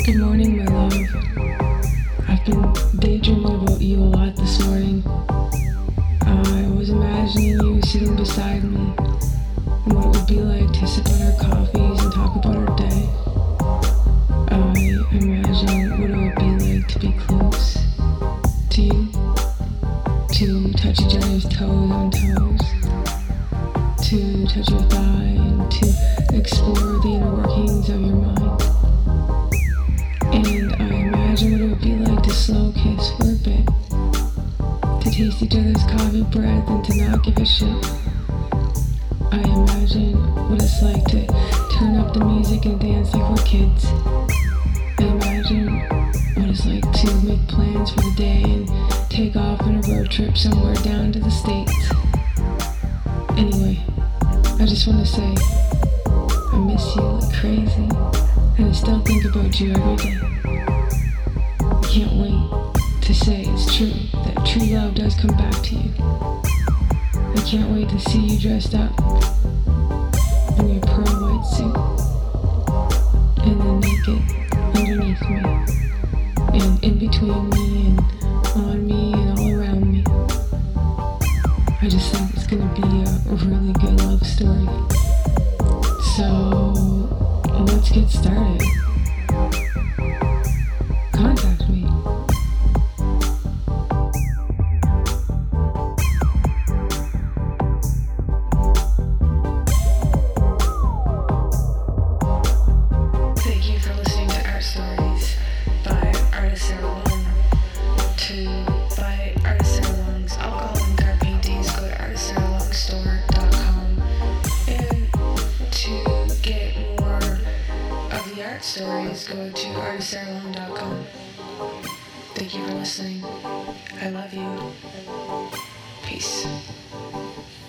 Good morning, my love. I've been daydreaming about you a lot this morning. I was imagining you sitting beside me and what it would be like to sip on our coffees and talk about our day. I imagine what it would be like to be close to you, to touch each other's toes on toes, to touch your thigh and to explore the inner workings of your mind. And I imagine what it would be like to slow kiss for a bit, to taste each other's coffee breath and to not give a shit. I imagine what it's like to turn up the music and dance like we're kids. I imagine what it's like to make plans for the day and take off on a road trip somewhere down to the States. Anyway, I just want to say I miss you like crazy, and I still think about you every day. I can't wait to say it's true, that true love does come back to you. I can't wait to see you dressed up in your pearl white suit, and then naked underneath me, and in between me, and on me, and all around me. I just think it's gonna be a really good love story. So let's get started. Contact me. Thank you for listening to Art Stories by Artist Sarah Long. To buy Artist Sarah Long's alcohol and art paintings, go to artistsaralongstore.com. And to get more of the art stories, go to artistsaralong.com. Thank you for listening. I love you. Peace.